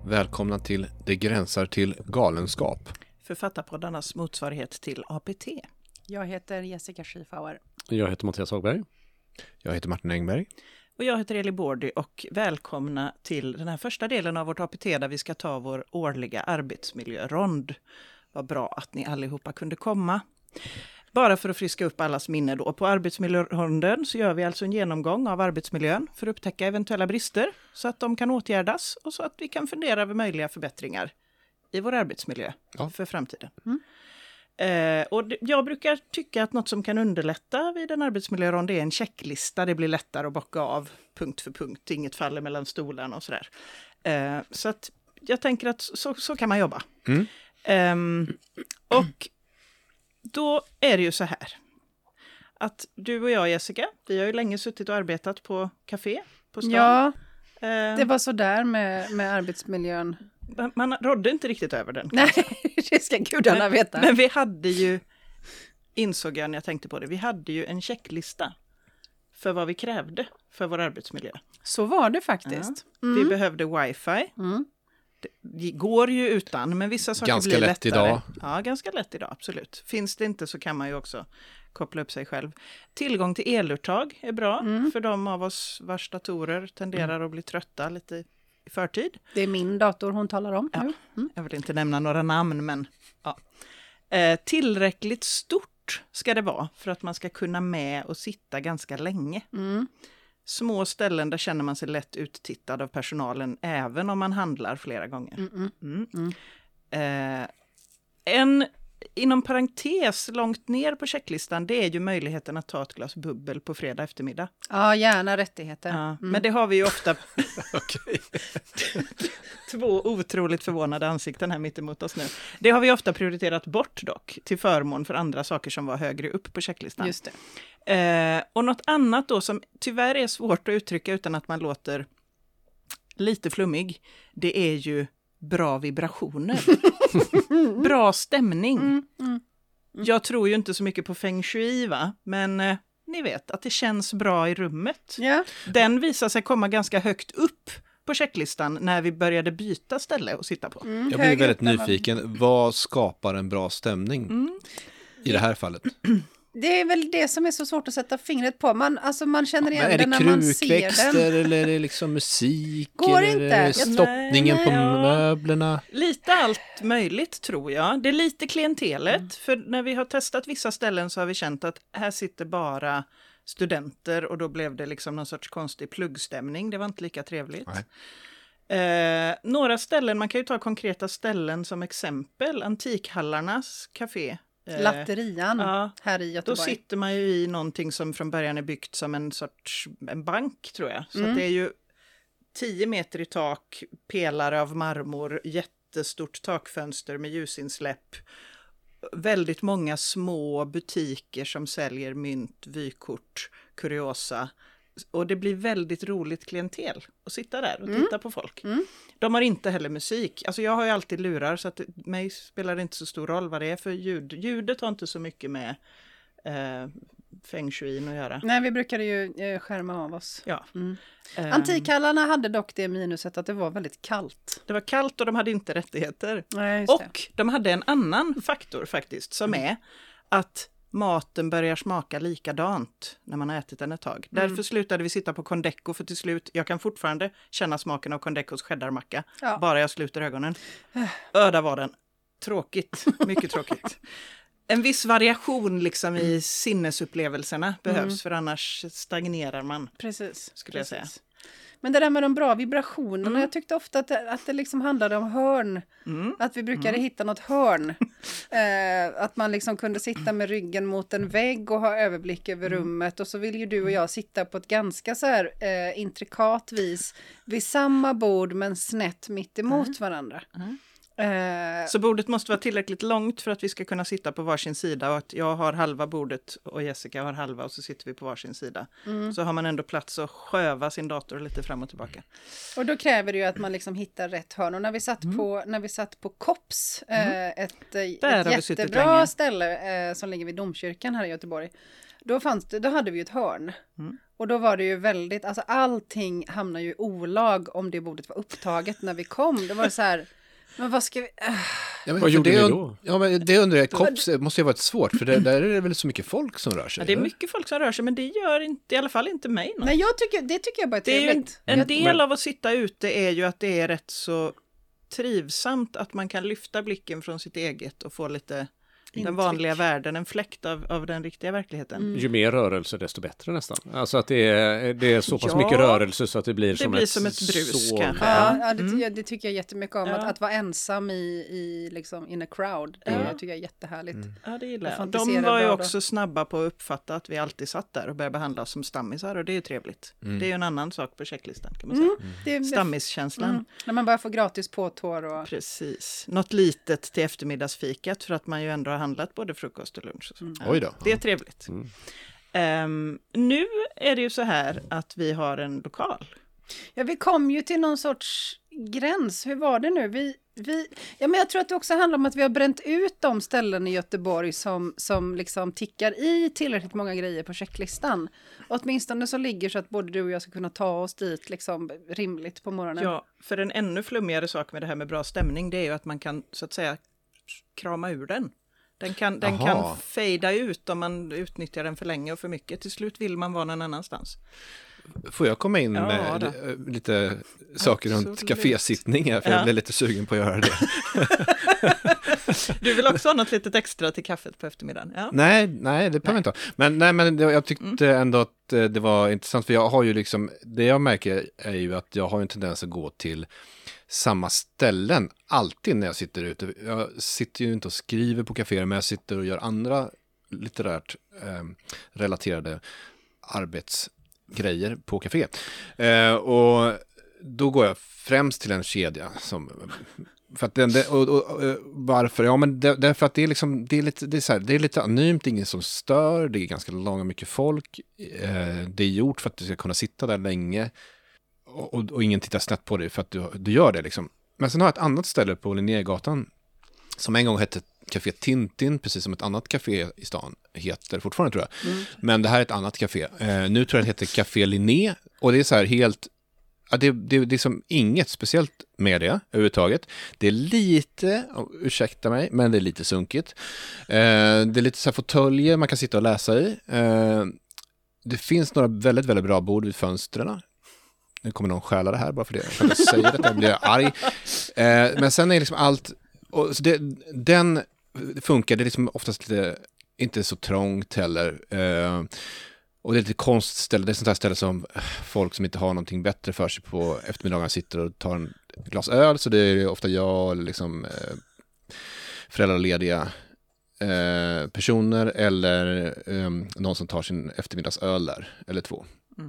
Välkomna till Det gränsar till galenskap. Författarpoddarnas motsvarighet till APT. Jag heter Jessica Schiefauer. Jag heter Mattias Hagberg. Jag heter Martin Engberg. Och jag heter Eli Bordy och välkomna till den här första delen av vårt APT där vi ska ta vår årliga arbetsmiljörond. Vad bra att ni allihopa kunde komma. Bara för att friska upp allas minne då. På arbetsmiljöronden så gör vi alltså en genomgång av arbetsmiljön för att upptäcka eventuella brister så att de kan åtgärdas och så att vi kan fundera över möjliga förbättringar i vår arbetsmiljö för framtiden. Jag brukar tycka att något som kan underlätta vid en arbetsmiljörond är en checklista. Det blir lättare att bocka av punkt för punkt. Inget faller mellan stolarna och sådär. Så att jag tänker att så kan man jobba. Och då är det ju så här. Att du och jag, Jessica, vi har ju länge suttit och arbetat på café på stan. Ja, det var så där med arbetsmiljön. Man rådde inte riktigt över den. Nej, det ska gudarna veta. Men vi hade ju, insåg jag när jag tänkte på det, vi hade ju en checklista för vad vi krävde för vår arbetsmiljö. Så var det faktiskt. Ja. Vi behövde wifi. Det går ju utan, men vissa saker ganska blir lätt lättare. Idag. Ja, ganska lätt idag, absolut. Finns det inte så kan man ju också koppla upp sig själv. Tillgång till eluttag är bra för de av oss vars datorer tenderar att bli trötta lite i förtid. Det är min dator hon talar om. Ja. Jag vill inte nämna några namn, men ja. Tillräckligt stort ska det vara för att man ska kunna med och sitta ganska länge. Små ställen där känner man sig lätt uttittad av personalen även om man handlar flera gånger. Inom parentes långt ner på checklistan, det är ju möjligheten att ta ett glas bubbel på fredag eftermiddag. Ja, gärna rättigheter. Ja, men det har vi ju ofta. Två otroligt förvånade ansikten här mitt emot oss nu. Det har vi ofta prioriterat bort dock, till förmån för andra saker som var högre upp på checklistan. Just det. Och något annat då som tyvärr är svårt att uttrycka utan att man låter lite flummig, det är ju bra vibrationer. Bra stämning. Jag tror ju inte så mycket på feng shui, va? Men ni vet att det känns bra i rummet. Ja. Den visar sig komma ganska högt upp på checklistan när vi började byta ställe och sitta på. Jag blir väldigt nyfiken. Vad skapar en bra stämning i det här fallet? Det är väl det som är så svårt att sätta fingret på. Man känner igen det när man ser den. Är det krukväxter eller är det liksom musik? Går eller inte. Är det stoppningen på möblerna? Lite allt möjligt tror jag. Det är lite klientelet. För när vi har testat vissa ställen så har vi känt att här sitter bara studenter och då blev det liksom någon sorts konstig pluggstämning. Det var inte lika trevligt. Några ställen, man kan ju ta konkreta ställen som exempel. Antikhallarnas café. Latterian här i Göteborg. Då sitter man ju i någonting som från början är byggt som en bank tror jag. Så att det är ju 10 meter i tak, pelare av marmor, jättestort takfönster med ljusinsläpp. Väldigt många små butiker som säljer mynt, vykort, kuriosa. Och det blir väldigt roligt klientel att sitta där och titta på folk. De har inte heller musik. Alltså jag har ju alltid lurar så att mig spelar det inte så stor roll vad det är för ljud. Ljudet har inte så mycket med feng shuin att göra. Nej, vi brukade ju skärma av oss. Ja. Antikhallarna hade dock det minuset att det var väldigt kallt. Det var kallt och de hade inte rättigheter. Nej, och de hade en annan faktor faktiskt som är att maten börjar smaka likadant när man har ätit den ett tag. Därför slutade vi sitta på Condeco för till slut, jag kan fortfarande känna smaken av Condecos cheddarmacka. Bara jag sluter ögonen. Där var den. Tråkigt, mycket tråkigt. En viss variation liksom i sinnesupplevelserna behövs för annars stagnerar man. Precis. Skulle jag säga. Men det där med de bra vibrationerna, jag tyckte ofta att det liksom handlade om hörn. Att vi brukade hitta något hörn. Att man liksom kunde sitta med ryggen mot en vägg och ha överblick över rummet. Och så vill ju du och jag sitta på ett ganska så här intrikat vis vid samma bord men snett mitt emot varandra. Så bordet måste vara tillräckligt långt för att vi ska kunna sitta på varsin sida och att jag har halva bordet och Jessica har halva och så sitter vi på varsin sida. Så har man ändå plats att sköva sin dator lite fram och tillbaka. Och då kräver det ju att man liksom hittar rätt hörn. Och när vi satt på Kops, ett jättebra ställe som ligger vid Domkyrkan här i Göteborg, då hade vi ett hörn. Och då var det ju väldigt, alltså allting hamnar ju i olag om det bordet var upptaget när vi kom. Det var så här, men vad ska vi... Ja, men vad gjorde ni då? Ja, men det undrar jag, Kops måste ju varit svårt, för där är det väl så mycket folk som rör sig? Ja, det är mycket folk som rör sig, men det gör inte, i alla fall inte mig något. Nej, det tycker jag bara är trevligt. En del av att sitta ute är ju att det är rätt så trivsamt att man kan lyfta blicken från sitt eget och få lite den vanliga världen, en fläkt av den riktiga verkligheten. Ju mer rörelse desto bättre nästan. Alltså att det är så pass mycket rörelse så att det blir som ett brus så... kanske. Ja, det tycker jag jättemycket om. Att vara ensam i liksom in a crowd, det tycker jag är jättehärligt. Ja, det gillar jag. De var ju också snabba på att uppfatta att vi alltid satt där och började behandla oss som stammisar, och det är ju trevligt. Det är ju en annan sak på checklistan, kan man säga. Stammiskänslan. När man bara får gratis påtår och... Precis. Något litet till eftermiddagsfikat, för att man ju ändå har handlat både frukost och lunch. Och så. Oj då. Det är trevligt. Nu är det ju så här att vi har en lokal. Ja, vi kom ju till någon sorts gräns. Hur var det nu? Men jag tror att det också handlar om att vi har bränt ut de ställen i Göteborg som liksom tickar i tillräckligt många grejer på checklistan. Och åtminstone så ligger så att både du och jag ska kunna ta oss dit liksom rimligt på morgonen. Ja, för en ännu flummigare sak med det här med bra stämning, det är ju att man kan så att säga krama ur den. Den kan fejda ut om man utnyttjar den för länge och för mycket. Till slut vill man vara någon annanstans. Får jag komma in med lite saker runt kafésittning här, för jag blev lite sugen på att göra det. Du vill också ha något litet extra till kaffet på eftermiddagen? Ja. Nej, det behöver jag inte ha. Men jag tyckte ändå att det var intressant, för jag har ju liksom, det jag märker är ju att jag har en tendens att gå till samma ställen alltid när jag sitter ute. Jag sitter ju inte och skriver på kaféer, men jag sitter och gör andra litterärt relaterade arbetsgrejer på kafé. Och då går jag främst till en kedja som... För att varför? Ja, men därför att det är liksom, det är lite anonymt, ingen som stör, det är ganska långa mycket folk. Det är gjort för att du ska kunna sitta där länge. Och ingen tittar snett på dig för att du gör det liksom. Men sen har jag ett annat ställe på Linnégatan som en gång hette Café Tintin, precis som ett annat café i stan heter fortfarande, tror jag. Men det här är ett annat café. Nu tror jag det heter Café Linné, och det är så här helt... Ja, det är som inget speciellt med det överhuvudtaget. Det är lite, ursäkta mig, men det är lite sunkigt. Det är lite så här fåtöljer man kan sitta och läsa i. Det finns några väldigt, väldigt bra bord vid fönstren. Nu kommer någon stjäla det här bara för det. Jag säger det, jag blir arg. Men sen är liksom allt... Och så den funkar, det är liksom oftast lite, inte så trångt heller. Och det är lite konstställe, det är sånt här ställe som folk som inte har någonting bättre för sig på eftermiddagen sitter och tar en glas öl, så det är ofta jag eller liksom föräldralediga personer eller någon som tar sin eftermiddagsöl där, eller två.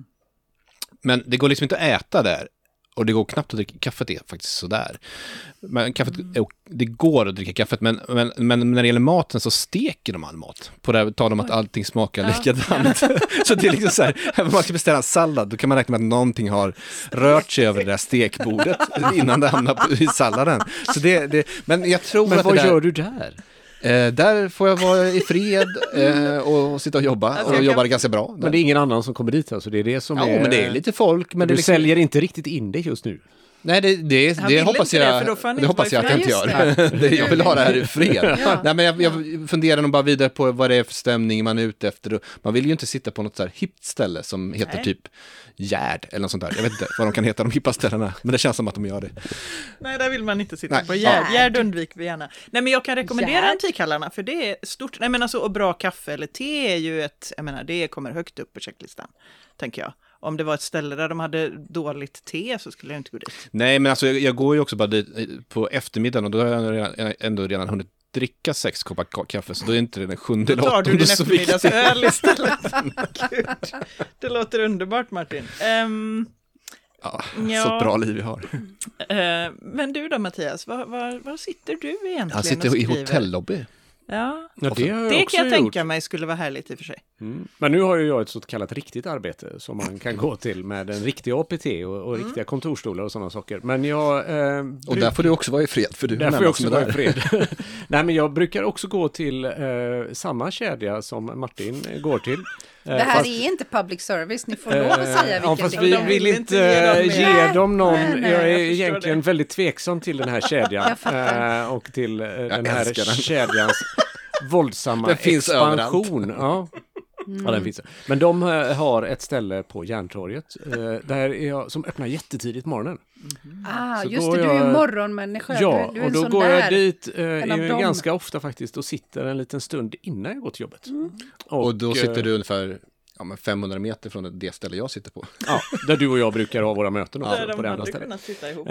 Men det går liksom inte att äta där. Och det går knappt att dricka kaffet, är faktiskt sådär. Men kaffet, det går att dricka kaffet, men när det gäller maten så steker de all mat. På det här talar om att allting smakar likadant. Så det är liksom så här, om man ska beställa en sallad, då kan man räkna med att någonting har rört sig över det där stekbordet innan det hamnar i salladen. Så men jag tror men att vad gör du där? Där får jag vara i fred och sitta och jobba, och jobbar ganska bra. Där. Men det är ingen annan som kommer dit, alltså det är det som är... men det är lite folk. Men du det liksom... säljer inte riktigt in det just nu. Nej, det hoppas jag att jag inte gör. Jag vill ha det här i fred. Nej, men jag funderar nog bara vidare på vad det är för stämning man är ute efter. Man vill ju inte sitta på något så här hippt ställe som heter typ Gärd eller något sånt där. Jag vet inte vad de kan heta, de hippa ställena, men det känns som att de gör det. Nej, där vill man inte sitta på Gärd undviker vi gärna. Nej, men jag kan rekommendera antikhallarna, för det är stort. Nej, men alltså, och bra kaffe eller te är ju det kommer högt upp på checklistan, tänker jag. Om det var ett ställe där de hade dåligt te så skulle jag inte gå dit. Nej, men alltså jag går ju också bara dit på eftermiddagen, och då har jag ändå redan hunnit dricka 6 koppar kaffe, så då är inte det den 7:e eller 8:e. Då tar du din eftermiddagsöl istället. Gud, det låter underbart, Martin. Så ett bra liv vi har. Men du då, Mattias, var sitter du egentligen? Han sitter i hotellobby. Ja, det kan jag tänka mig skulle vara härligt i och för sig. Men nu har ju jag ett så kallat riktigt arbete som man kan gå till med en riktig APT och riktiga kontorstolar och sådana saker. Men jag... och där får du också vara i fred, för du där får jag också vara i fred. Nej, men jag brukar också gå till samma kedja som Martin går till. Det här är inte public service, ni får lov att säga vilken fast det är. vi vill inte ge dem någon... jag är egentligen väldigt tveksam till den här kedjan. Och till den här kedjans våldsamma expansion. Ja, den finns. Men de har ett ställe på Järntorget som öppnar jättetidigt på morgonen. Så just det, du är ju morgonmänniska. Ja, du är och då går jag dit ganska ofta faktiskt och sitter en liten stund innan jag går till jobbet. Och då sitter du ungefär 500 meter från det ställe jag sitter på. Ja, där du och jag brukar ha våra möten också, där på det de andra hade stället. kunnat sitta ihop.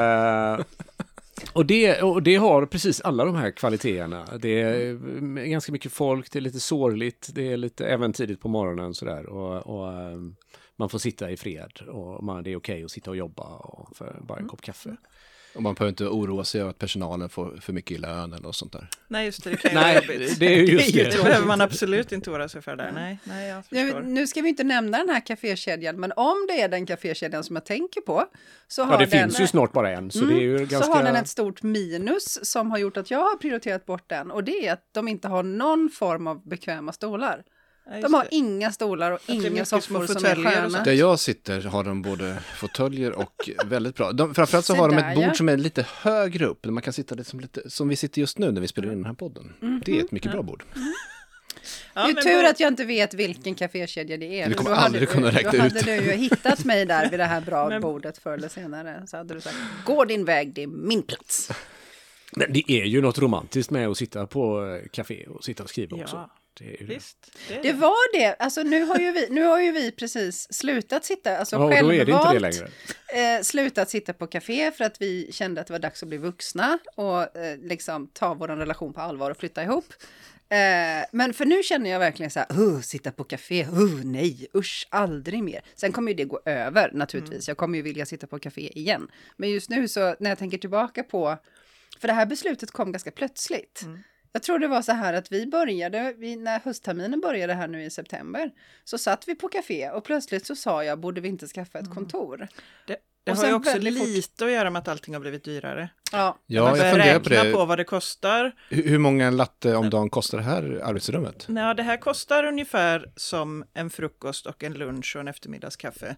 Och det har precis alla de här kvaliteterna. Det är ganska mycket folk, det är lite sorgligt, det är lite även tidigt på morgonen sådär. Och man får sitta i fred och det är okej att sitta och jobba för bara en kopp kaffe. Och man behöver inte oroa sig över att personalen får för mycket i lön eller något sånt där. Nej, just det kan ju vara jobbigt. Det är just det. Det behöver man absolut inte oroa sig för där. Nej, jag förstår. Nu ska vi inte nämna den här kafékedjan, men om det är den kafékedjan som jag tänker på, så har det den... finns ju snart bara en, så det är ju ganska... Så har den ett stort minus som har gjort att jag har prioriterat bort den, och det är att de inte har någon form av bekväma stolar. De har inga stolar och inga soffor som är sköna. Där jag sitter har de både fåtöljer och väldigt bra. Framförallt så har de ett bord som är lite högre upp. Där man kan sitta lite som vi sitter just nu när vi spelar in den här podden. Det är ett mycket bra bord. Det är tur att jag inte vet vilken kafékedja det är. Vi kommer aldrig kunna räkna ut. Då hade du ju hittat mig där vid det här bra bordet förr eller senare. Så hade du sagt, gå din väg, det är min plats. Men det är ju något romantiskt med att sitta på café och sitta och skriva också. Visst, det var det. Alltså nu har ju vi precis slutat sitta, alltså då är det inte det längre. Slutat sitta på café för att vi kände att det var dags att bli vuxna och liksom ta vår relation på allvar och flytta ihop. Men för nu känner jag verkligen så här, sitta på café, nej, usch, aldrig mer. Sen kommer ju det gå över naturligtvis. Jag kommer ju vilja sitta på café igen. Men just nu så när jag tänker tillbaka på, för det här beslutet kom ganska plötsligt. Jag tror det var så här att när höstterminen började här nu i september, så satt vi på café och plötsligt så sa jag, borde vi inte skaffa ett kontor? Det har ju också lite att göra med att allting har blivit dyrare. Ja, jag funderar på det. På vad det kostar. Hur många latte om dagen kostar det här arbetsrummet? Nej, det här kostar ungefär som en frukost och en lunch och en eftermiddagskaffe.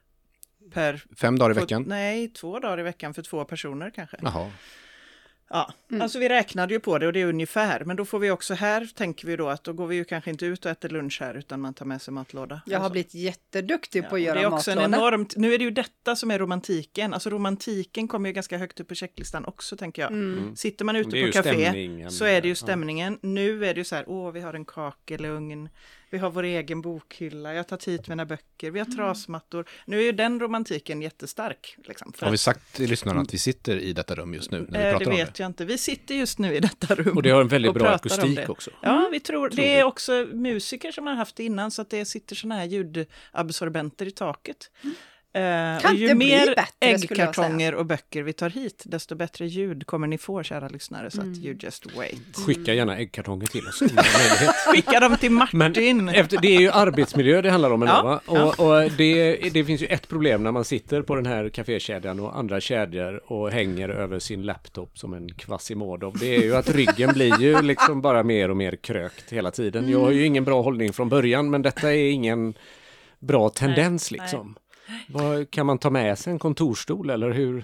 5 dagar i veckan? Nej, 2 dagar i veckan för 2 personer kanske. Jaha. Ja, alltså vi räknade ju på det och det är ungefär. Men då får vi också här, tänker vi då, att då går vi ju kanske inte ut och äter lunch här utan man tar med sig matlåda. Jag har blivit jätteduktig på att göra matlåda. Det är också en enormt, nu är det ju detta som är romantiken. Alltså romantiken kommer ju ganska högt upp på checklistan också, tänker jag. Sitter man ute på café så är det ju stämningen. Nu är det ju så här, vi har en kakelugn. Vi har vår egen bokhylla, jag tar hit mina böcker, vi har trasmattor. Nu är ju den romantiken jättestark. Liksom, har vi sagt till lyssnarna att vi sitter i detta rum just nu när vi pratar om det? Det vet jag inte. Vi sitter just nu i detta rum. Och det har en väldigt bra akustik också. Ja, vi tror det är också musiker som har haft det innan, så att det sitter såna här ljudabsorbenter i taket. Och ju mer äggkartonger och böcker vi tar hit, desto bättre ljud kommer ni få, kära lyssnare, så att you just wait. Skicka gärna äggkartonger till oss. Skicka dem till Martin. Men det är ju arbetsmiljö det handlar om ändå, va? Och det finns ju ett problem när man sitter på den här kafékedjan och andra kedjor och hänger över sin laptop som en Quasimodo. Det är ju att ryggen blir ju liksom bara mer och mer krökt hela tiden. Jag har ju ingen bra hållning från början, men detta är ingen bra tendens liksom. Kan man ta med sig en kontorstol eller hur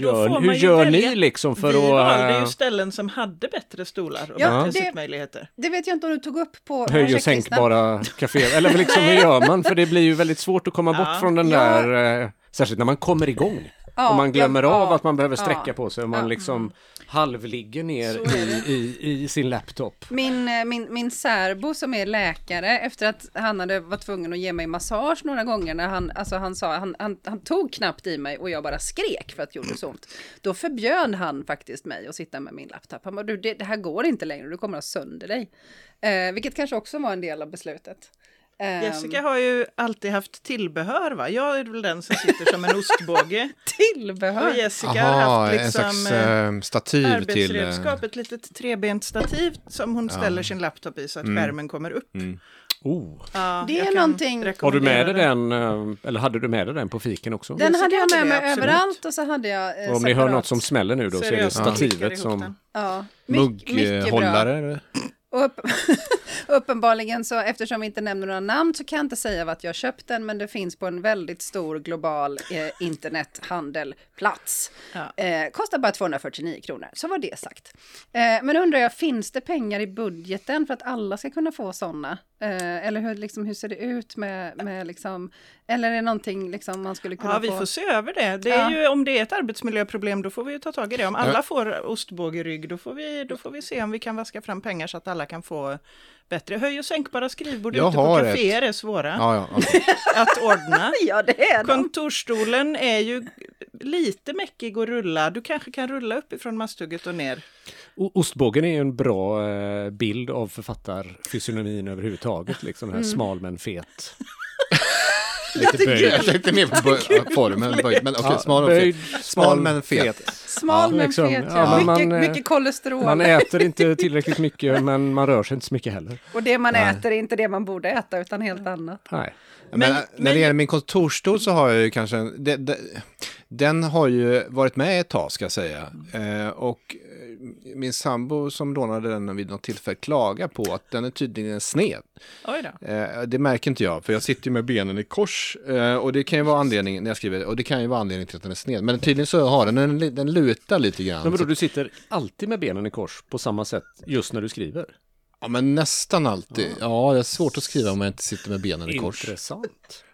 gör ni liksom för att... Vi valde ju ställen som hade bättre stolar och bättre sittmöjligheter. Det vet jag inte om du tog upp på höj- och sänkbara café. Eller liksom hur gör man? För det blir ju väldigt svårt att komma bort från den där... Särskilt när man kommer igång. Och man glömmer av att man behöver sträcka på sig. Och man liksom halvligger ner i sin laptop. Min särbo som är läkare, efter att han hade varit tvungen att ge mig massage några gånger, när han tog knappt i mig och jag bara skrek för att det gjorde så ont. Då förbjöd han faktiskt mig att sitta med min laptop. Han bara, det här går inte längre, du kommer att ha sönder dig. Vilket kanske också var en del av beslutet. Jessica har ju alltid haft tillbehör, va? Jag är väl den som sitter som en ostbåge. Tillbehör? Och Jessica har haft liksom en slags stativ arbetsredskap, ett litet trebent stativ som hon ställer sin laptop i så att skärmen kommer upp. Ja, Det är jag kan någonting- Har du med dig rekommendera den, eller hade du med dig den på fiken också? Den hade jag med det, mig absolut. överallt och så hade jag Och om ni hör separat. något som smäller nu då så är det jag som klickar stativet ihop som... den. Ja, mycket bra. Mugghållare? Eller? Och uppenbarligen så, eftersom vi inte nämner några namn så kan jag inte säga vad jag har köpt den, men det finns på en väldigt stor global internethandelplats. Ja. Kostar bara 249 kronor, så var det sagt. Men undrar jag, finns det pengar i budgeten för att alla ska kunna få sådana? Eller hur ser det ut med liksom, eller är det någonting liksom man skulle kunna Ja, få? vi får se över det. Det är ju, om det är ett arbetsmiljöproblem, då får vi ju ta tag i det. Om alla får ostbågerygg, då får vi se om vi kan vaska fram pengar så att alla kan få bättre. Höj- och sänkbara skrivbord Jag ute på har kaféer är svåra Ja, okej. att ordna. Ja, det är de. Kontorstolen är ju lite mäckig att rulla. Du kanske kan rulla uppifrån masthugget och ner. Ostbågen är ju en bra bild av författarfysionomin överhuvudtaget. Liksom den här smal men fet. Lite böjd. Jag tänkte mer på formen. Böjd, men okej, smal och fet. Smal men fet. Smal men liksom, fet, ja, ja. men Mycket kolesterol. Man äter inte tillräckligt mycket men man rör sig inte så mycket heller. Och det man äter är inte det man borde äta utan helt annat. Nej. Men när det gäller min kontorstol så har jag ju kanske den har ju varit med ett tag ska jag säga. Och min sambo som lånade den vid något tillfälle klagar på att den är tydligen sned. Oj då. Det märker inte jag för jag sitter ju med benen i kors och det kan ju vara anledningen när jag skriver och det kan ju vara anledningen till att den är sned. Men tydligen så har den lutar lite grann. Men vadå, du sitter alltid med benen i kors på samma sätt just när du skriver? Ja, men nästan alltid. Ja, det är svårt att skriva om jag inte sitter med benen i kors. Intressant.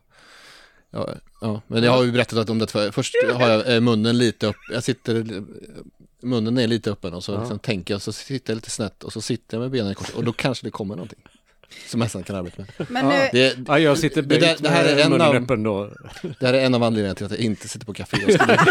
Ja, men jag har ju berättat om det för. Först har jag munnen lite upp. Munnen är lite öppen och så liksom tänker jag så sitter jag lite snett och så sitter jag med benen i kors och då kanske det kommer någonting som jag sen kan arbeta med. Men nu, Jag sitter böjt det här är med en munnen av- öppen då. Det här är en av anledningarna till att jag inte sitter på café och skriver.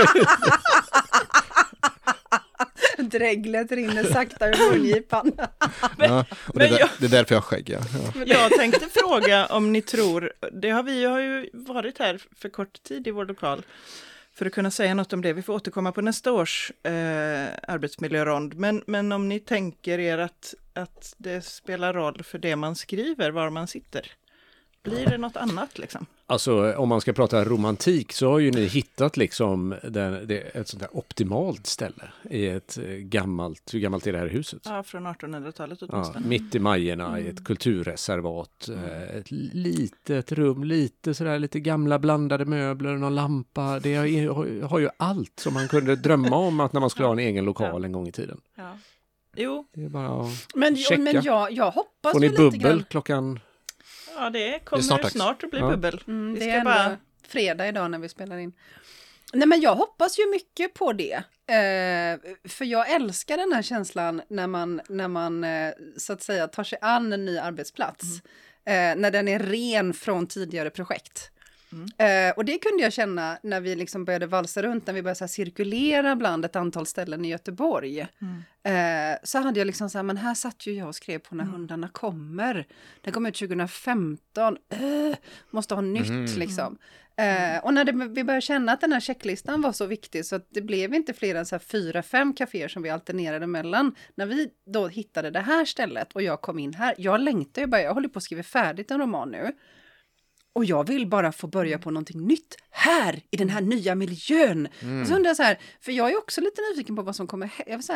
dreglet rinner sakta ur mungipan. Ja, och det är därför jag har skägg. Ja. Jag tänkte fråga om ni tror, vi har ju varit här för kort tid i vår lokal för att kunna säga något om det. Vi får återkomma på nästa års arbetsmiljörond. Men om ni tänker er att det spelar roll för det man skriver, var man sitter. Blir det något annat liksom? Alltså om man ska prata romantik så har ju ni hittat liksom ett sånt där optimalt ställe i ett gammalt, hur gammalt är det här huset? Ja, från 1800-talet Ja, åtminstone. mitt i Majerna i ett kulturreservat. Ett litet rum, lite gamla blandade möbler, någon lampa. Det har ju allt som man kunde drömma om att när man skulle ha en egen lokal en gång i tiden. Ja. Jo, Det är bara att Men checka. jag hoppas Får ni ju lite bubbel grann. klockan? ja, det kommer snart dags. snart att bli Ja. bubbel. Det Vi är ska ändå bara... fredag idag när vi spelar in. Nej, men jag hoppas ju mycket på det. För jag älskar den här känslan när man så att säga tar sig an en ny arbetsplats. När den är ren från tidigare projekt. Och det kunde jag känna när vi liksom började valsa runt, när vi började så här cirkulera bland ett antal ställen i Göteborg. Så hade jag liksom så här, men här satt ju jag och skrev på när hundarna kommer. Den kom ut 2015. Måste ha nytt liksom. Och när vi började känna att den här checklistan var så viktig så att det blev inte fler än så här 4-5 kaféer som vi alternerade mellan. När vi då hittade det här stället och jag kom in här. Jag längtar ju bara, jag håller på att skriva färdigt en roman nu. Och jag vill bara få börja på någonting nytt här, i den här nya miljön. Och så undrar jag så här, för jag är också lite nyfiken på vad som kommer.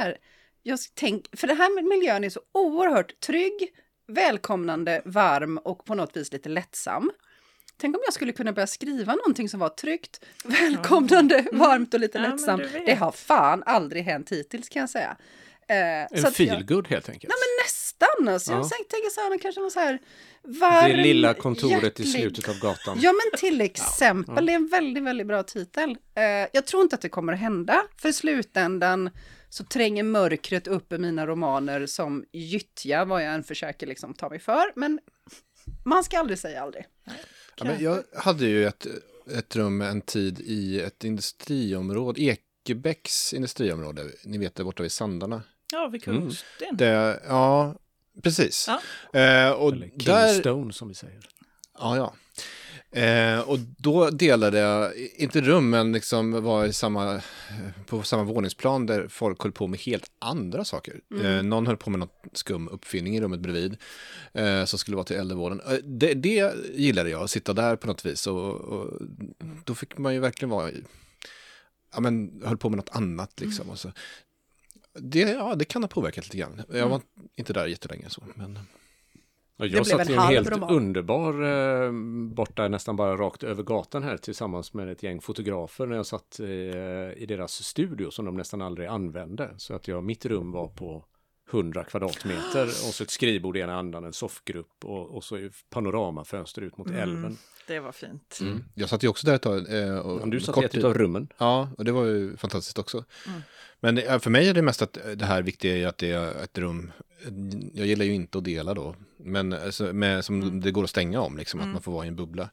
För den här miljön är så oerhört trygg, välkomnande, varm och på något vis lite lättsam. Tänk om jag skulle kunna börja skriva någonting som var tryggt, välkomnande, varmt och lite lättsamt. Det har fan aldrig hänt hittills kan jag säga. En feelgood helt enkelt. Nej men nästan alltså. Jag tänker så här, kanske någon så här varm, det lilla kontoret i slutet av gatan. Ja men till exempel, det är en väldigt, väldigt bra titel. Jag tror inte att det kommer att hända. För i slutändan så tränger mörkret upp i mina romaner som gyttja, vad jag än försöker liksom ta mig för. Men man ska aldrig säga aldrig. Ja, men jag hade ju ett rum en tid i ett industriområde, Ekebäcks industriområde. Ni vet det borta vid Sandarna. Ja, vid Kungsten. Ja, precis. Ja. Och Eller Kingstone som vi säger. Ja. Och då delade jag, inte rum, men liksom var på samma våningsplan där folk höll på med helt andra saker. Någon höll på med någon skum uppfinning i rummet bredvid som skulle vara till äldrevården. Det gillade jag, att sitta där på något vis. Och då fick man ju verkligen vara, höll på med något annat liksom. Och så. Det kan ha påverkat lite grann. Jag var inte där jättelänge så, men... Jag satt i en helt underbar borta nästan bara rakt över gatan här tillsammans med ett gäng fotografer när jag satt i deras studio som de nästan aldrig använde. Så att mitt rum var på 100 kvadratmeter och så ett skrivbord i ena andan, en soffgrupp och så panoramafönster ut mot älven. Det var fint. Jag satt ju också där ett tag. Du satt i ett av rummen. Ja, och det var ju fantastiskt också. Men för mig är det mest att det här viktiga är att det är ett rum. Jag gillar ju inte att dela då. Men som det går att stänga om, liksom, att man får vara i en bubbla.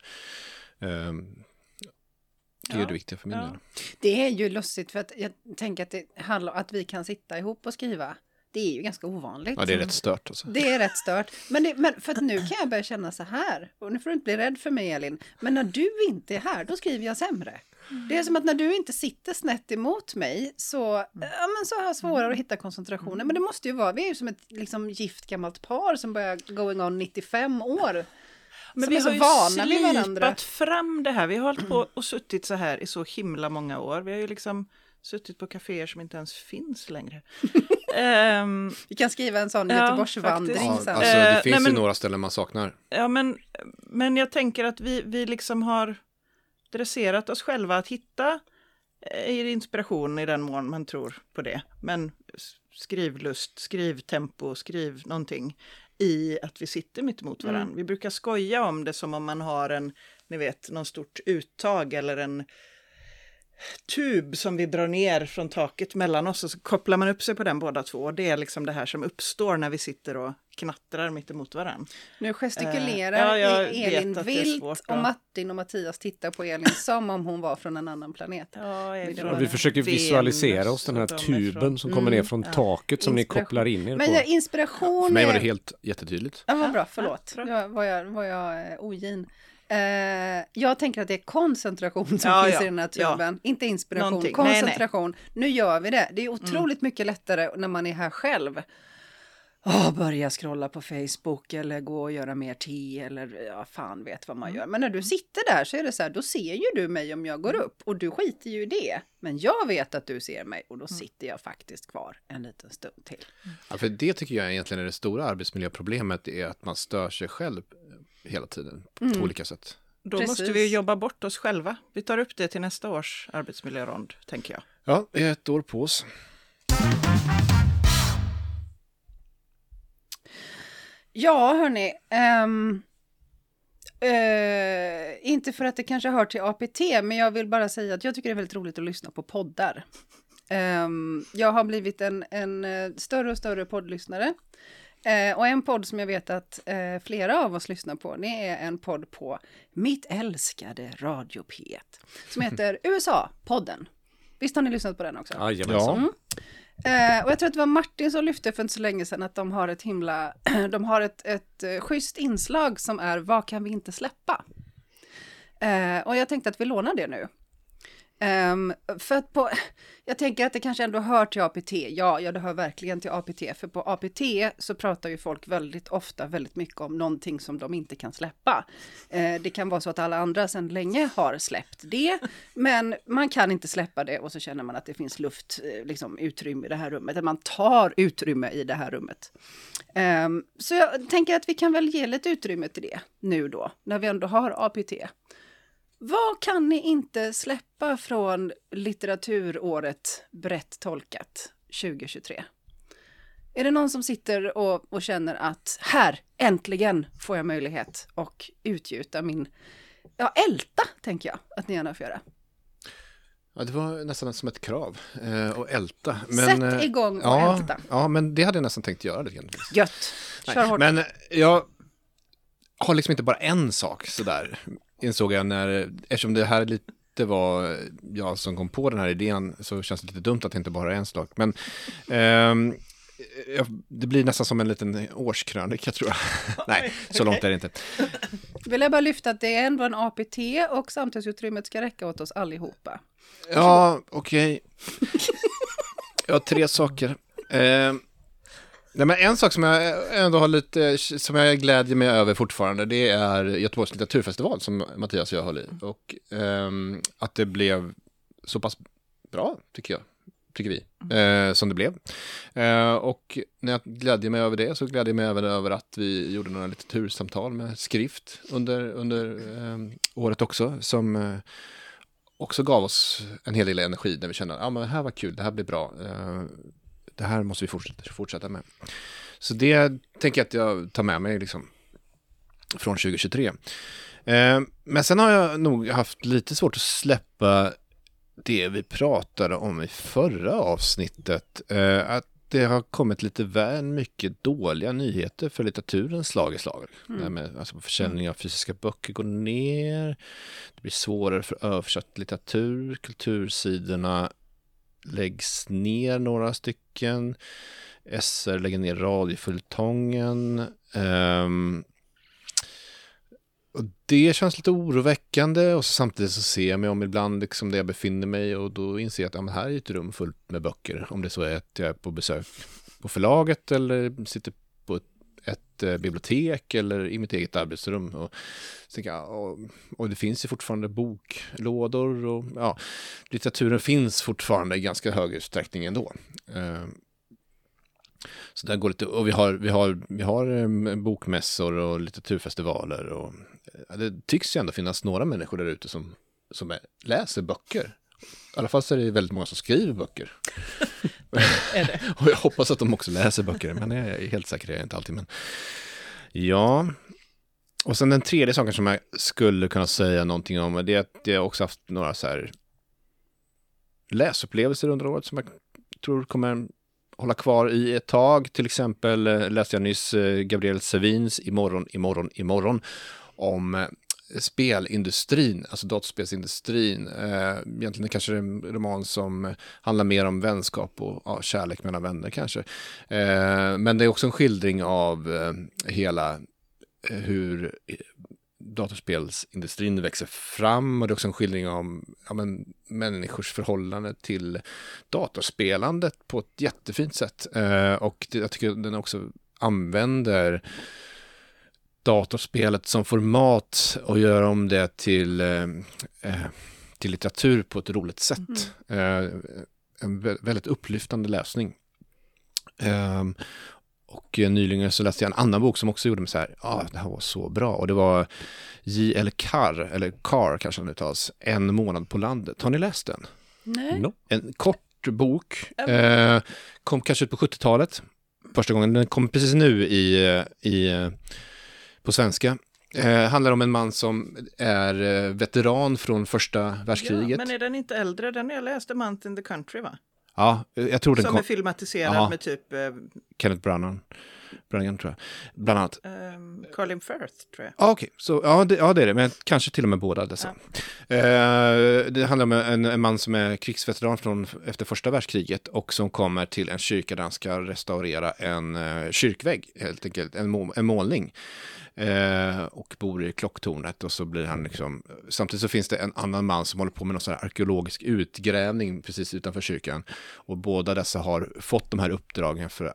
Det är det viktiga för min del. Det är ju lustigt för att jag tänker att det handlar om att vi kan sitta ihop och skriva. Det är ju ganska ovanligt. Ja, det är rätt stört. Alltså. Det är rätt stört. Men för att nu kan jag börja känna så här. Och nu får du inte bli rädd för mig, Elin. Men när du inte är här, då skriver jag sämre. Det är som att när du inte sitter snett emot mig så har jag svårare att hitta koncentrationen. Men det måste ju vara, vi är ju som ett liksom, gift gammalt par som börjar going on 95 år. Men vi har ju slipat fram det här. Vi har hållit på och suttit så här i så himla många år. Vi har ju liksom suttit på kaféer som inte ens finns längre. Vi kan skriva en sån Göteborgsvandring sen. Alltså, det finns ju några ställen man saknar. Ja, men jag tänker att vi liksom har dresserat oss själva att hitta inspiration i den mån man tror på det. Men skrivlust, skrivtempo, skriv någonting i att vi sitter mitt emot varandra. Vi brukar skoja om det som om man har någon stort uttag eller en tub som vi drar ner från taket mellan oss och så kopplar man upp sig på den båda två. Och det är liksom det här som uppstår när vi sitter och knattrar mitt emot varandra. Nu gestikulerar Elin vilt och Martin och Mattias tittar på Elin som om hon var från en annan planet. Vi försöker visualisera oss den här tuben som kommer ner från taket som ni kopplar in er på. Men inspiration... För mig var det helt jättetydligt. Ja, vad bra, förlåt. Var jag ogin. Jag tänker att det är koncentration som finns i den här tuben. Inte inspiration, någonting. Koncentration. Nej. Nu gör vi det. Det är otroligt mycket lättare när man är här själv. Börja scrolla på Facebook eller gå och göra mer te eller fan vet vad man gör. Men när du sitter där så är det så här, då ser ju du mig om jag går upp och du skiter ju i det. Men jag vet att du ser mig och då sitter jag faktiskt kvar en liten stund till. Ja, för det tycker jag egentligen är det stora arbetsmiljöproblemet är att man stör sig själv hela tiden på olika sätt. Då måste vi jobba bort oss själva. Vi tar upp det till nästa års arbetsmiljörond, tänker jag. Ja, vi har ett år på oss. Ja, hörni. Inte för att det kanske hör till APT, men jag vill bara säga att jag tycker det är väldigt roligt att lyssna på poddar. Jag har blivit en större och större poddlyssnare. Och en podd som jag vet att flera av oss lyssnar på, det är en podd på mitt älskade Radio P1 som heter USA-podden. Visst har ni lyssnat på den också? Ja, jajamensan. Och jag tror att det var Martin som lyfte för inte så länge sedan att de har ett schysst inslag som är vad kan vi inte släppa? Och jag tänkte att vi lånar det nu. För att jag tänker att det kanske ändå hör till APT. Ja, det hör verkligen till APT. För på APT så pratar ju folk väldigt ofta väldigt mycket om någonting som de inte kan släppa. Det kan vara så att alla andra sedan länge har släppt det. Men man kan inte släppa det och så känner man att det finns utrymme i det här rummet. Att man tar utrymme i det här rummet. Så jag tänker att vi kan väl ge lite utrymme till det nu då. När vi ändå har APT. Vad kan ni inte släppa från litteraturåret brett tolkat 2023? Är det någon som sitter och känner att här, äntligen får jag möjlighet att utgjuta min... Ja, älta, tänker jag att ni gärna får göra. Ja, det var nästan som ett krav att älta. Sätt igång och älta. Ja, men det hade jag nästan tänkt göra. Gött, kör hårt. Men jag har liksom inte bara en sak sådär. Insåg jag eftersom det här lite var jag som kom på den här idén så känns det lite dumt att det inte bara är en sak. Men det blir nästan som en liten årskrönika tror jag. Nej, så långt är det inte. Vill jag bara lyfta att det är ändå en APT och samtalsutrymmet ska räcka åt oss allihopa. Ja, okej. Jag har 3 saker. Nej, men en sak som jag ändå har lite, som jag glädjer mig över fortfarande, det är Göteborgs litteraturfestival som Mattias och jag höll i. Och att det blev så pass bra, tycker vi, som det blev. Och när jag glädjer mig över det så glädjer jag mig även över att vi gjorde några litteratursamtal med skrift under året också, som också gav oss en hel del energi där vi kände att men det här var kul, det här blir bra. Det här måste vi fortsätta med. Så det tänker jag att jag tar med mig liksom, från 2023. Men sen har jag nog haft lite svårt att släppa det vi pratade om i förra avsnittet. Att det har kommit lite väl mycket dåliga nyheter för litteraturens slag i slag. Alltså försäljning av fysiska böcker går ner. Det blir svårare för översatt litteratur. Kultursidorna läggs ner några stycken. SR lägger ner radioföljetongen. Och det känns lite oroväckande, och så samtidigt så ser jag mig om ibland liksom där jag befinner mig, och då inser jag att här är ett rum fullt med böcker. Om det så är att jag är på besök på förlaget eller sitter på ett bibliotek eller i mitt eget arbetsrum. Och, och det finns ju fortfarande boklådor och litteraturen finns fortfarande i ganska hög utsträckning ändå. Så där går lite, och vi har bokmässor och litteraturfestivaler, och det tycks ju ändå finnas några människor där ute som läser böcker. I alla fall så är det väldigt många som skriver böcker. Är det? Och jag hoppas att de också läser böcker, men jag är helt säker, jag är inte alltid. Men ja. Och sen den tredje saken som jag skulle kunna säga någonting om, det är att jag också haft några så här läsupplevelser under året som jag tror kommer hålla kvar i ett tag. Till exempel läste jag nyss Gabriel Savins Imorgon om spelindustrin, alltså dataspelsindustrin. Egentligen kanske en roman som handlar mer om vänskap och kärlek mellan vänner kanske. Men det är också en skildring av hela hur dataspelsindustrin växer fram, och det är också en skildring om människors förhållande till datorspelandet på ett jättefint sätt. Och jag tycker den också använder datorspelet som format och gör om det till litteratur på ett roligt sätt. En väldigt upplyftande läsning. Och nyligen så läste jag en annan bok som också gjorde mig så här, det här var så bra. Och det var J.L. Carr kanske han uttalas, En månad på landet. Har ni läst den? Nej. No. En kort bok. Kom kanske ut på 70-talet. Första gången. Den kom precis nu på svenska. Handlar om en man som är veteran från första världskriget. Ja, men är den inte äldre? Den jag läste, Month in the Country, va? Ja, jag tror den som är filmatiserad med typ Kenneth Branagh tror jag. Bland annat. Colin Firth, tror jag. Okej. Så det är det, men kanske till och med båda dessa. Det handlar om en man som är krigsveteran efter första världskriget och som kommer till en kyrka där han ska restaurera en kyrkvägg, helt enkelt, en målning. Och bor i klocktornet, och så blir han liksom, samtidigt så finns det en annan man som håller på med någon sån här arkeologisk utgrävning precis utanför kyrkan, och båda dessa har fått de här uppdragen för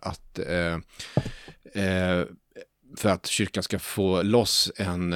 att kyrkan ska få loss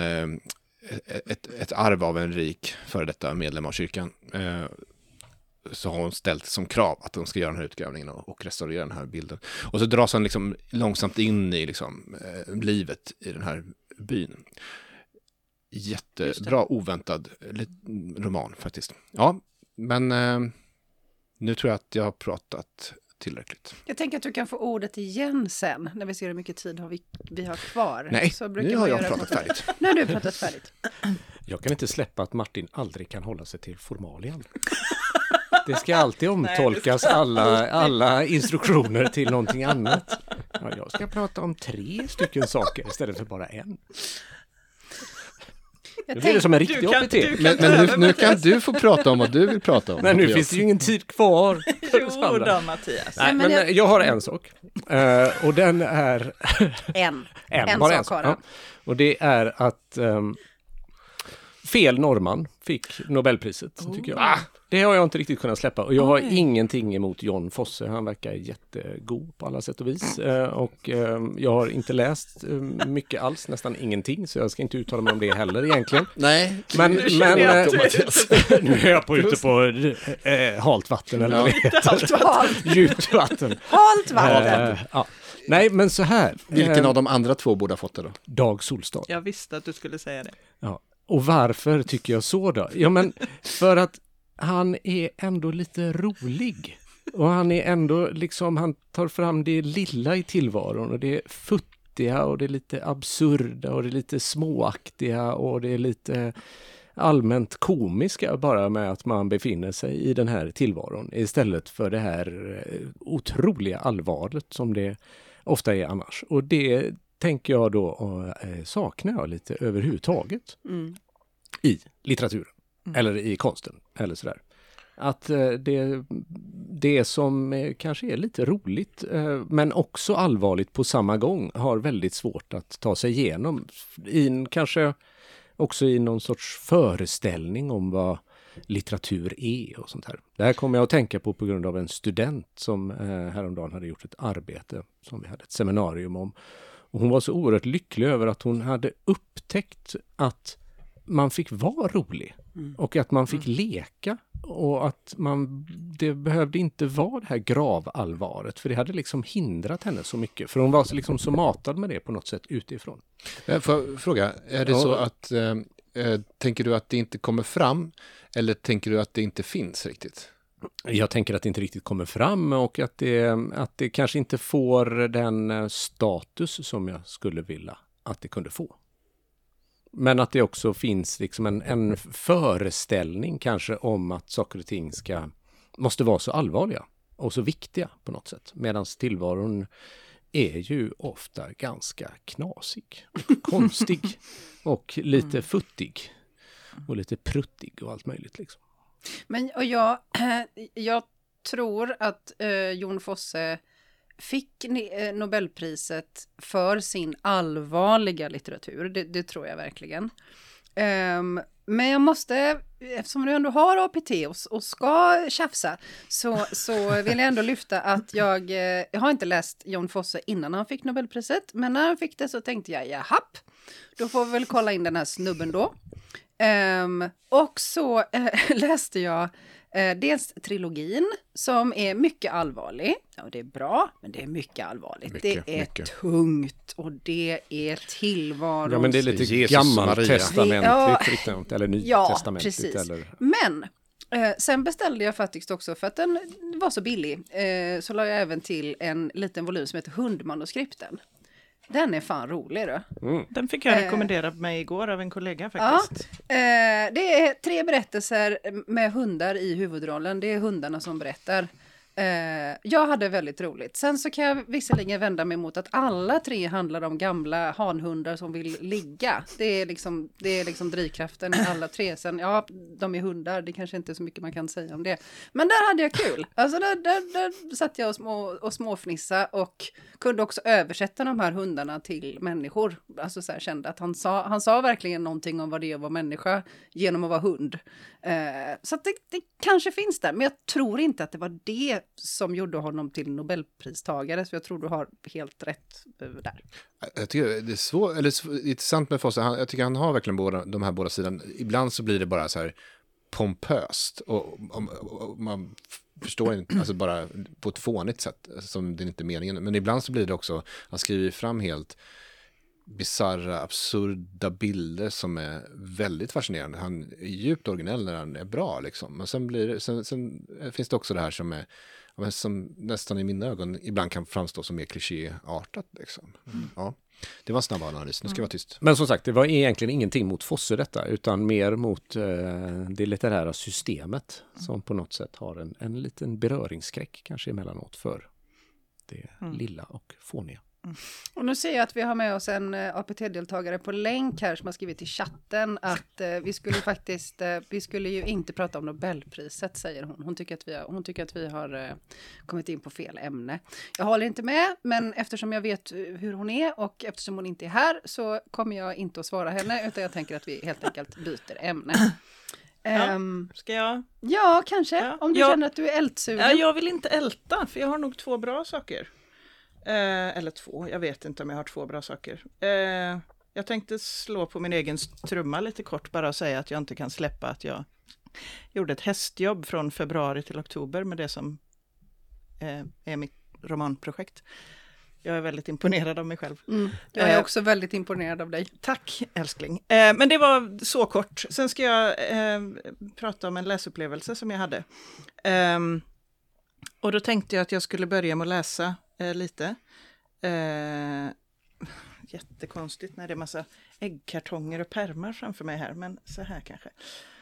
ett arv av en rik före detta medlem av kyrkan. Så har hon ställt som krav att de ska göra den här utgrävningen och restaurera den här bilden. Och så dras han liksom långsamt in i liksom, livet i den här byn. Jättebra, oväntad roman faktiskt. Ja, men nu tror jag att jag har pratat tillräckligt. Jag tänker att du kan få ordet igen sen, när vi ser hur mycket tid vi har kvar. Nej, så nu har jag pratat färdigt. Nu har du pratat färdigt. Jag kan inte släppa att Martin aldrig kan hålla sig till formalian. Det ska alltid omtolkas, alla instruktioner till någonting annat. Ja, jag ska prata om 3 stycken saker istället för bara en. Det blir det som en riktig APT. Men nu kan du få prata om vad du vill prata om. Men nu finns det ju ingen tid kvar. Jo då, Mattias. Nej, men jag har en sak. Och den är... En bara sak har ja. han. Och det är att fel norrman fick Nobelpriset, tycker jag. Det har jag inte riktigt kunnat släppa. Och jag har ingenting emot John Fosse. Han verkar jättegod på alla sätt och vis. Och jag har inte läst mycket alls, nästan ingenting. Så jag ska inte uttala mig om det heller egentligen. Nej. Men nu är jag ute på halt vatten. Eller vad det heter. Djupt vatten. Halt vatten. Ja. Nej, men så här. Vilken av de andra två borde ha fått det då? Dag Solstad. Jag visste att du skulle säga det. Ja. Och varför tycker jag så då? Ja, men för att han är ändå lite rolig. Och han är ändå liksom, han tar fram det lilla i tillvaron. Och det är futtiga och det är lite absurda och det är lite småaktiga och det är lite allmänt komiska bara med att man befinner sig i den här tillvaron. Istället för det här otroliga allvaret som det ofta är annars. Och det tänker jag då saknar jag lite överhuvudtaget i litteraturen eller i konsten eller sådär. Att det som kanske är lite roligt men också allvarligt på samma gång har väldigt svårt att ta sig igenom kanske också i någon sorts föreställning om vad litteratur är och sånt här. Det här kommer jag att tänka på grund av en student som häromdagen hade gjort ett arbete som vi hade ett seminarium om. Och hon var så oerhört lycklig över att hon hade upptäckt att man fick vara rolig och att man fick leka och att det behövde inte vara det här gravallvaret, för det hade liksom hindrat henne så mycket, för hon var liksom så matad med det på något sätt utifrån. Får jag fråga, är det så att tänker du att det inte kommer fram eller tänker du att det inte finns riktigt? Jag tänker att det inte riktigt kommer fram och att det kanske inte får den status som jag skulle vilja att det kunde få. Men att det också finns liksom en föreställning kanske om att saker och ting måste vara så allvarliga och så viktiga på något sätt. Medan tillvaron är ju ofta ganska knasig, och konstig och lite futtig och lite pruttig och allt möjligt liksom. Men och jag tror att Jon Fosse fick Nobelpriset för sin allvarliga litteratur. Det tror jag verkligen. Men jag måste, eftersom du ändå har APT och ska tjafsa, så vill jag ändå lyfta att jag har inte läst Jon Fosse innan han fick Nobelpriset. Men när han fick det så tänkte jag, jahapp, då får vi väl kolla in den här snubben då. Och så läste jag dels trilogin som är mycket allvarlig. Och det är bra, men det är mycket allvarligt. Det är tungt och det är tillvaron. Ja, men det är lite gammaltestamentligt eller nytestamentligt. Ja, precis. Men sen beställde jag faktiskt också, för att den var så billig, så la jag även till en liten volym som heter Hundmanuskripten. Den är fan rolig då. Den fick jag rekommendera mig igår av en kollega faktiskt. Ja, det är 3 berättelser med hundar i huvudrollen. Det är hundarna som berättar. Jag hade väldigt roligt. Sen så kan jag visserligen vända mig mot att alla 3 handlar om gamla hanhundar som vill ligga. Det är liksom drivkraften i alla 3. Sen, ja, de är hundar. Det kanske inte är så mycket man kan säga om det. Men där hade jag kul. Alltså där satt jag och småfnissa och kunde också översätta de här hundarna till människor. Alltså så här, kände att han sa verkligen någonting om vad det är att vara människa genom att vara hund. Så att det kanske finns där. Men jag tror inte att det var det som gjorde honom till Nobelpristagare. Så jag tror du har helt rätt där. Jag tycker det är intressant med Fosse. Jag tycker han har verkligen de här båda sidorna. Ibland så blir det bara så här pompöst. Och man förstår inte, alltså bara på ett fånigt sätt som det inte är meningen. Men ibland så blir det också, han skriver fram helt bizarra, absurda bilder som är väldigt fascinerande. Han är djupt originell när han är bra liksom. Men sen finns det också det här som nästan i mina ögon ibland kan framstå som mer klichéartat liksom. Ja. Det var en snabb analys, nu ska jag vara tyst. Men som sagt, det var egentligen ingenting mot Fosse detta, utan mer mot det litterära systemet som på något sätt har en liten beröringsskräck kanske emellanåt för det lilla och fåniga. Och nu ser jag att vi har med oss en APT-deltagare på länk här som har skrivit i chatten att vi skulle ju inte prata om Nobelpriset, säger hon. Hon tycker att vi har kommit in på fel ämne. Jag håller inte med, men eftersom jag vet hur hon är och eftersom hon inte är här så kommer jag inte att svara henne, utan jag tänker att vi helt enkelt byter ämne. Ska jag? Ja, kanske. Ja. Om du känner att du är ältsugen. Ja, jag vill inte älta, för jag har nog 2 bra saker. Eller 2, jag vet inte om jag har 2 bra saker. Jag tänkte slå på min egen trumma lite kort, bara och säga att jag inte kan släppa att jag gjorde ett hästjobb från februari till oktober med det som är mitt romanprojekt. Jag är väldigt imponerad av mig själv. Jag är också väldigt imponerad av dig. Tack, älskling. Men det var så kort. Sen ska jag prata om en läsupplevelse som jag hade. Och då tänkte jag att jag skulle börja med att läsa lite. Jättekonstigt när det är massa äggkartonger och pärmar framför mig här, men så här kanske.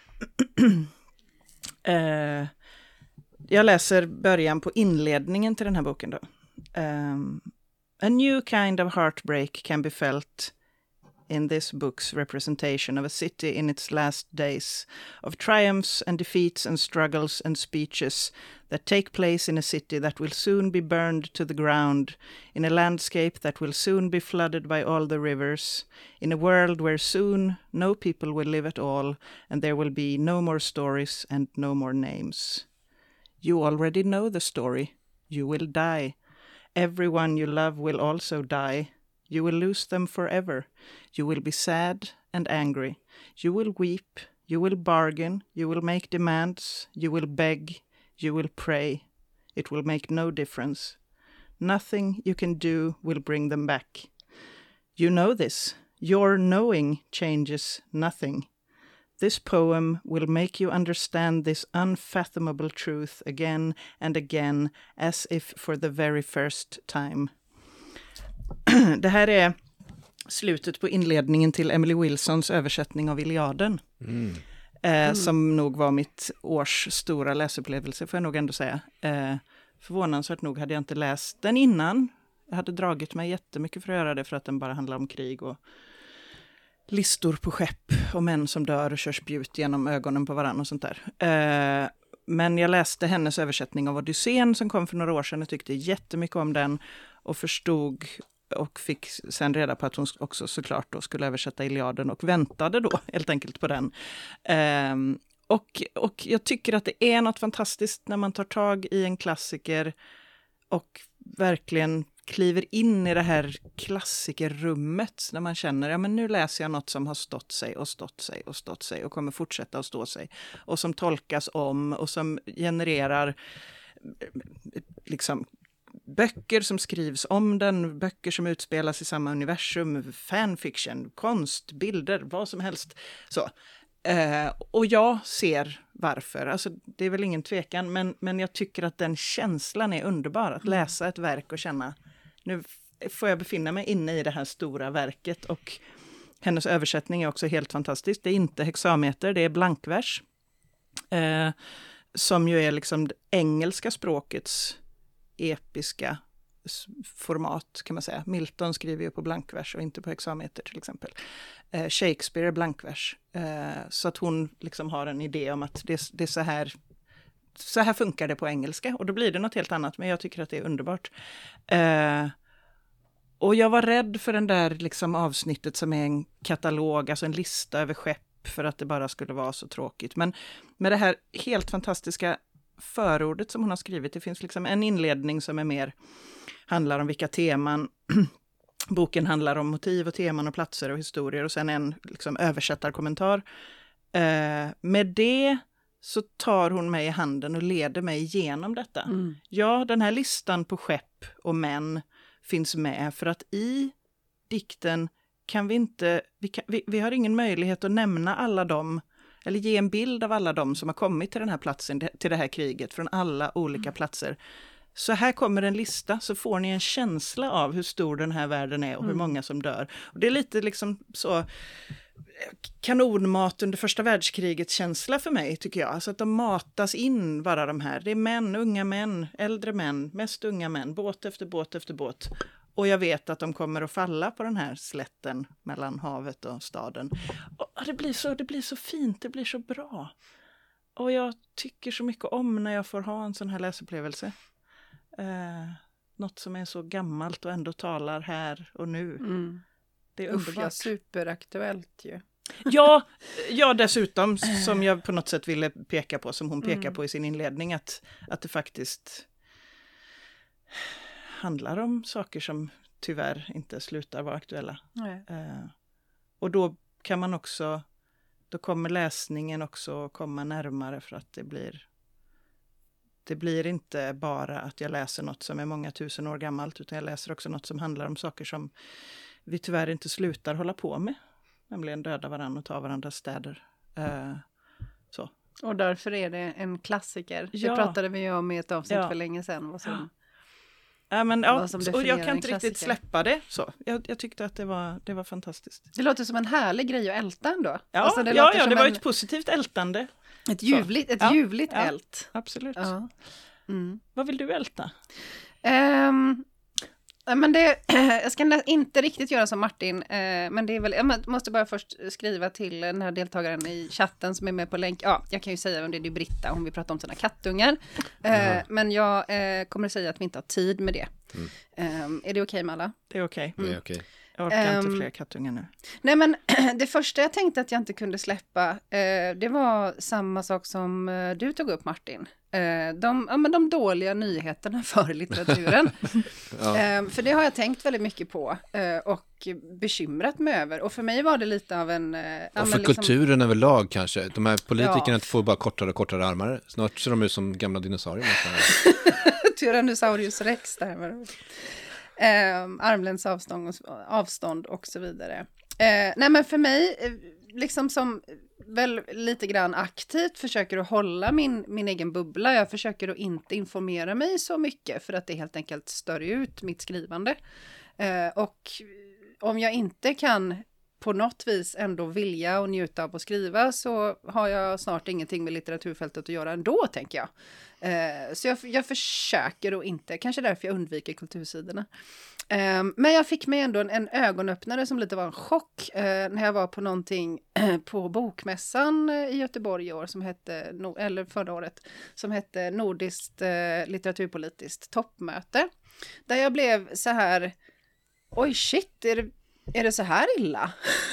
Jag läser början på inledningen till den här boken då. A new kind of heartbreak can be felt in this book's representation of a city in its last days, of triumphs and defeats and struggles and speeches that take place in a city that will soon be burned to the ground, in a landscape that will soon be flooded by all the rivers, in a world where soon no people will live at all, and there will be no more stories and no more names. You already know the story. You will die. Everyone you love will also die. You will lose them forever. You will be sad and angry. You will weep. You will bargain. You will make demands. You will beg. You will pray. It will make no difference. Nothing you can do will bring them back. You know this. Your knowing changes nothing. This poem will make you understand this unfathomable truth again and again, as if for the very first time. Det här är slutet på inledningen till Emily Wilsons översättning av Iliaden. Som nog var mitt års stora läsupplevelse, får jag nog ändå säga. Förvånansvärt nog hade jag inte läst den innan. Jag hade dragit mig jättemycket för att göra det, för att den bara handlar om krig och listor på skepp och män som dör och kör spjut genom ögonen på varann och sånt där. Men jag läste hennes översättning av Odysseen som kom för några år sedan och tyckte jättemycket om den och förstod och fick sen reda på att hon också såklart då skulle översätta Iliaden och väntade då helt enkelt på den. Och jag tycker att det är något fantastiskt när man tar tag i en klassiker och verkligen kliver in i det här klassikerrummet när man känner, ja men nu läser jag något som har stått sig och stått sig och stått sig och kommer fortsätta att stå sig och som tolkas om och som genererar liksom böcker som skrivs om den, böcker som utspelas i samma universum, fanfiction, konst, bilder, vad som helst. Så. Och jag ser varför, alltså det är väl ingen tvekan, men jag tycker att den känslan är underbar, att läsa ett verk och känna, nu får jag befinna mig inne i det här stora verket. Och hennes översättning är också helt fantastisk. Det är inte hexameter, det är blankvers. Som ju är liksom det engelska språkets episka format, kan man säga. Milton skriver ju på blankvers och inte på hexameter till exempel. Shakespeare är blankvers. Så att hon liksom har en idé om att det är så här funkar det på engelska. Och då blir det något helt annat, men jag tycker att det är underbart. Och jag var rädd för den där liksom avsnittet som är en katalog, alltså en lista över skepp, för att det bara skulle vara så tråkigt. Men med det här helt fantastiska förordet som hon har skrivit, det finns liksom en inledning som är mer, handlar om vilka teman, boken handlar om motiv och teman och platser och historier, och sen en liksom översättarkommentar. Med det så tar hon mig i handen och leder mig igenom detta. Ja, den här listan på skepp och män finns med för att i dikten kan vi inte, vi har ingen möjlighet att nämna alla dem, eller ge en bild av alla dem som har kommit till den här platsen, till det här kriget, från alla olika platser. Så här kommer en lista, så får ni en känsla av hur stor den här världen är och hur många som dör. Och det är lite liksom så kanonmat under första världskrigets känsla för mig, tycker jag. Alltså att de matas in, bara de här. Det är män, unga män, äldre män, mest unga män, båt efter båt efter båt. Och jag vet att de kommer att falla på den här slätten mellan havet och staden. Och det blir så fint, det blir så bra. Och jag tycker så mycket om när jag får ha en sån här läsupplevelse. Något som är så gammalt och ändå talar här och nu. Det är underbart. Ja, superaktuellt ju. Ja, dessutom som jag på något sätt ville peka på, som hon pekar på i sin inledning, att det faktiskt handlar om saker som tyvärr inte slutar vara aktuella. Och då kan man också, då kommer läsningen också komma närmare, för att det blir inte bara att jag läser något som är många tusen år gammalt, utan jag läser också något som handlar om saker som vi tyvärr inte slutar hålla på med. Nämligen döda varandra och ta varandras städer. Så. Och därför är det en klassiker. Ja. Det pratade vi om i ett avsnitt för länge sedan. Vad som och jag kan inte riktigt släppa det. Så. Jag tyckte att det var fantastiskt. Det låter som en härlig grej att älta ändå. Ja, alltså, det var ett positivt ältande. Ett ljuvligt ält. Absolut. Ja. Vad vill du älta? Men jag ska inte riktigt göra som Martin, men det är väl, jag måste bara först skriva till den här deltagaren i chatten som är med på länk. Ja, jag kan ju säga vem det är Britta, hon vill prata om sina kattungar. Men jag kommer att säga att vi inte har tid med det. Är det okej med alla? Det är okej. Det är okej. Jag orkar inte fler kattungar nu. Nej, men det första jag tänkte att jag inte kunde släppa, det var samma sak som du tog upp, Martin. De dåliga nyheterna för litteraturen. För det har jag tänkt väldigt mycket på och bekymrat mig över. Och för mig var det lite av en... och för kulturen överlag kanske. De här politikerna får bara kortare och kortare armar. Snart ser de ut som gamla dinosaurier. Tyrannosaurus rex där. Armlängds avstånd och så vidare. Nej, men för mig, liksom som väl lite grann aktivt försöker att hålla min egen bubbla. Jag försöker att inte informera mig så mycket, för att det helt enkelt stör ut mitt skrivande. Och om jag inte kan på något vis ändå vilja och njuta av att skriva, så har jag snart ingenting med litteraturfältet att göra ändå, tänker jag. Så jag försöker att inte, kanske därför jag undviker kultursidorna. Men jag fick mig ändå en ögonöppnare som lite var en chock när jag var på någonting på bokmässan i Göteborg i år, som hette, eller förra året, som hette Nordiskt litteraturpolitiskt toppmöte. Där jag blev så här, oj shit, är det så här illa?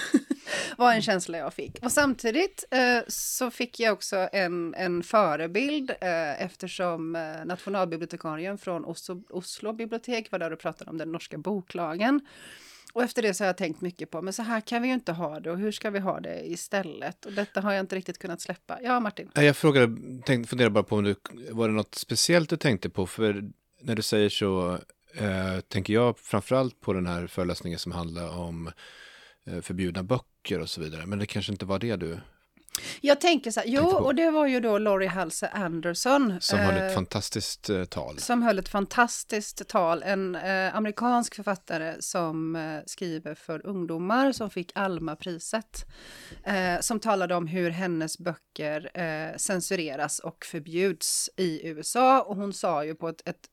Var en känsla jag fick. Och samtidigt så fick jag också en förebild eftersom nationalbibliotekarien från Oslo bibliotek var där och pratade om den norska boklagen. Och efter det så har jag tänkt mycket på, men så här kan vi ju inte ha det, och hur ska vi ha det istället? Och detta har jag inte riktigt kunnat släppa. Ja, Martin? Jag funderade bara på om var det något speciellt du tänkte på, för när du säger så tänker jag framförallt på den här föreläsningen som handlar om förbjudna böcker och så vidare. Men det kanske inte var det du... Jag tänker så här, och det var ju då Laurie Halse Anderson. Som höll ett fantastiskt tal. Som höll ett fantastiskt tal. En amerikansk författare som skriver för ungdomar, som fick Alma-priset. Som talade om hur hennes böcker censureras och förbjuds i USA. Och hon sa ju på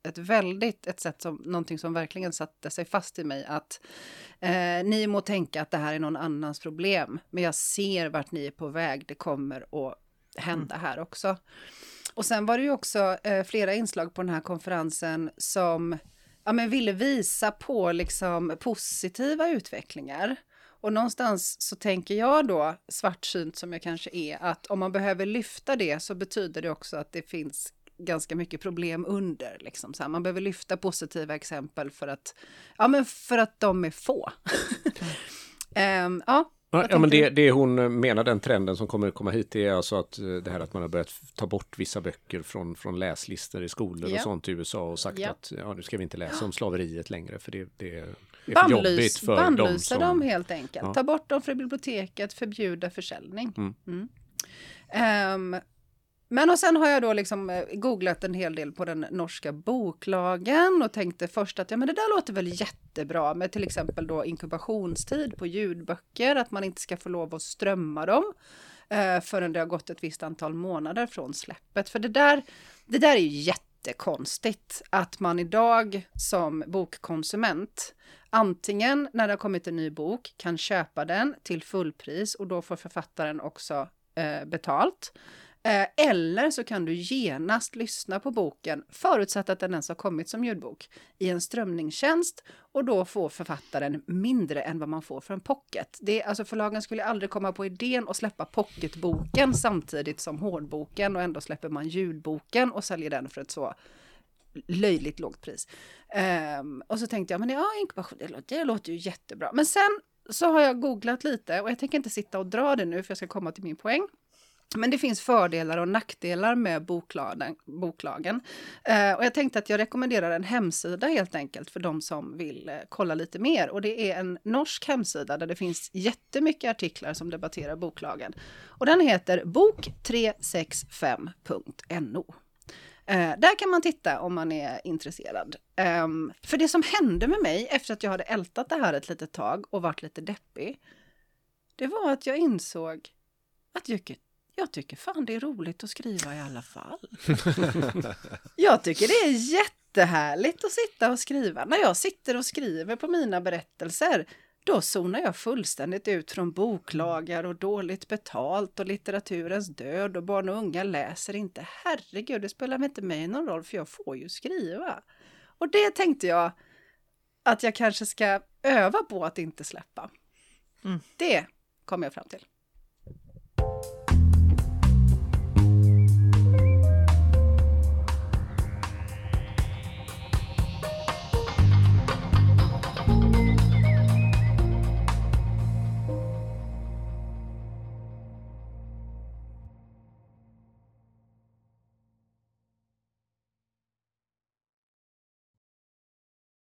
ett sätt som någonting som verkligen satte sig fast i mig, att ni må tänka att det här är någon annans problem, men jag ser vart ni är på väg. Det kommer att hända här också. Och sen var det ju också flera inslag på den här konferensen som ville visa på liksom positiva utvecklingar. Och någonstans så tänker jag då, svartsynt som jag kanske är, att om man behöver lyfta det, så betyder det också att det finns ganska mycket problem under. Liksom. Så här, man behöver lyfta positiva exempel för att de är få. Men det hon menar, den trenden som kommer komma hit, är alltså att det här att man har börjat ta bort vissa böcker från läslistor i skolor och sånt i USA, och sagt att nu ska vi inte läsa om slaveriet längre, för det är för jobbigt för dem. Bannlysa dem helt enkelt. Ja. Ta bort dem från biblioteket, förbjuda försäljning. Men och sen har jag då liksom googlat en hel del på den norska boklagen och tänkte först att det där låter väl jättebra, med till exempel då inkubationstid på ljudböcker, att man inte ska få lov att strömma dem förrän det har gått ett visst antal månader från släppet. För det där är ju jättekonstigt att man idag som bokkonsument antingen när det har kommit en ny bok kan köpa den till fullpris och då får författaren också betalt. Eller så kan du genast lyssna på boken förutsatt att den ens har kommit som ljudbok i en strömningstjänst och då får författaren mindre än vad man får för en pocket. Alltså förlagen skulle aldrig komma på idén att släppa pocketboken samtidigt som hårdboken och ändå släpper man ljudboken och säljer den för ett så löjligt lågt pris. Och så tänkte jag, men inkubation, det låter ju jättebra. Men sen så har jag googlat lite och jag tänker inte sitta och dra det nu för jag ska komma till min poäng. Men det finns fördelar och nackdelar med boklagen. Och jag tänkte att jag rekommenderar en hemsida helt enkelt för de som vill kolla lite mer. Och det är en norsk hemsida där det finns jättemycket artiklar som debatterar boklagen. Och den heter bok365.no. Där kan man titta om man är intresserad. För det som hände med mig efter att jag hade ältat det här ett litet tag och varit lite deppig. Det var att jag insåg att jag tycker fan det är roligt att skriva i alla fall. Jag tycker det är jättehärligt att sitta och skriva. När jag sitter och skriver på mina berättelser, då zonar jag fullständigt ut från boklagar och dåligt betalt och litteraturens död och barn och unga läser inte. Herregud, det spelar mig inte mig någon roll för jag får ju skriva. Och det tänkte jag att jag kanske ska öva på att inte släppa. Det kom jag fram till.